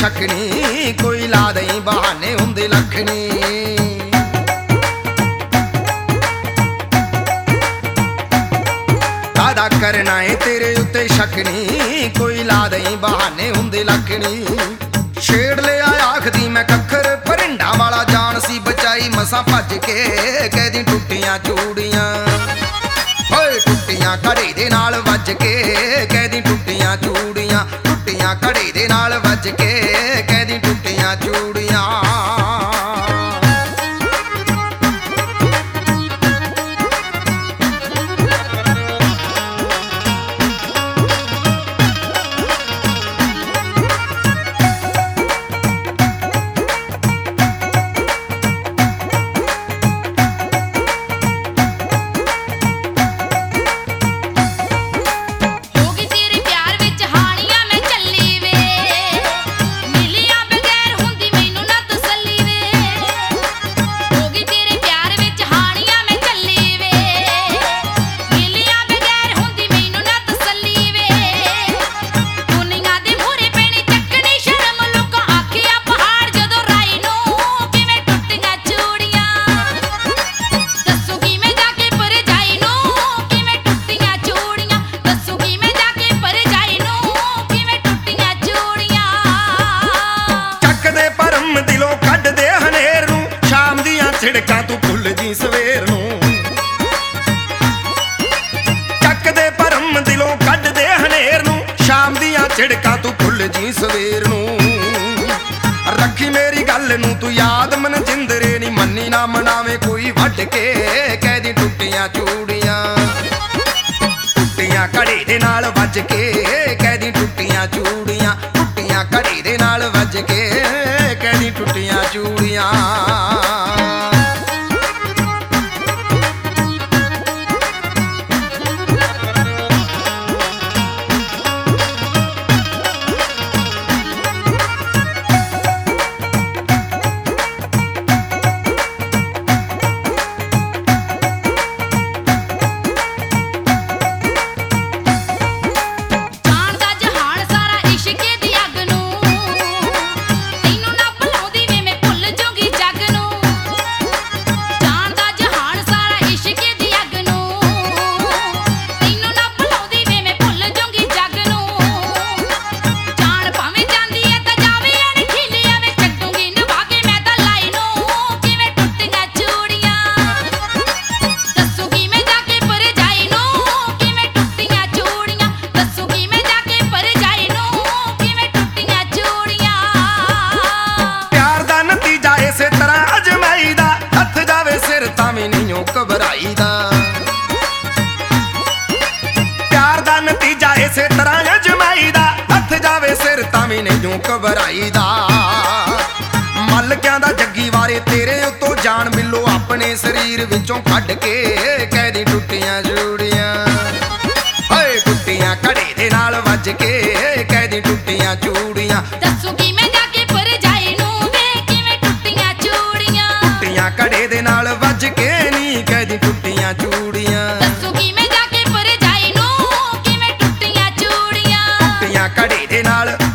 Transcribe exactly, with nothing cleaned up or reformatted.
शक नी, कोई ला दई बहाने हुंदे लख नी। कादा करना है तेरे उत्ते शक नी, कोई ला दई बहाने हुंदे लख नी। छेड़ लिया आखदी मैं कक्कर परिंडा वाला, जान सी बचाई मसा भज के कहदी टुटियां चूड़ियां। ओए टुटियां घड़े दे नाल वज के कहदी टुटियां चूड़ियां, टुटियां घड़े दे नाल वज के कहदी टुटियां चूड़ियां। झिड़का तू भुल जी सवेर नूं, चक दे परम दिलों कढ दे हनेर नूं, शाम दियां झिड़का तू भुल जी सवेर नूं। रखी मेरी गल नूं तू याद मन जिंदरे नी, मन्नी ना मनावे कोई वढ के कहदी टुटियां चूड़ियां। टुटियां घड़े दे नाल वज के कहदी टुटियां चूड़ियां, टुटियां घड़े दे नाल वज के कहदी टुटियां चूड़ियां। प्यार दा नतीजा इसे तरह अजमाई दा, हथ जावे सिर तावी नहीं घबराई दा। मलकियां दा जग्गी वारे तेरे उतो जान मिलो, अपने शरीर विचों कढ के कहदी टुटियां चूड़ियां। ओए टुटियां घड़े दे नाल वज के कहदी टुटियां चूड़ियां। दसूगी मैं जाके भरजाई नूं वे किवें टुटियां चूड़ियां। टुटियां घड़े दे नाल वज के नी कहदी टुटियां चूड़ियां। दसूगी मैं जाके भरजाई नूं किवें टुटियां चूड़ियां। टुटियां घड़े दे नाल